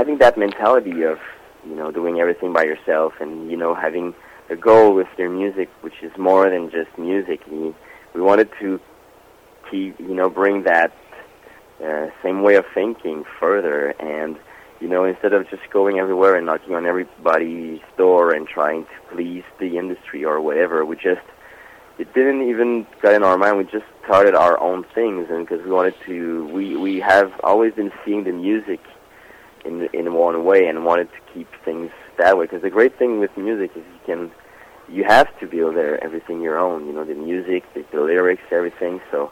having that mentality of, doing everything by yourself, and, having a goal with their music, which is more than just music. We wanted to keep, bring that same way of thinking further, and, instead of just going everywhere and knocking on everybody's door and trying to please the industry or whatever, it didn't even get in our mind. We just started our own things, and because we wanted to, we have always been seeing the music in one way and wanted to keep things that way. Because the great thing with music is you have to build everything your own. The music, the lyrics, everything. So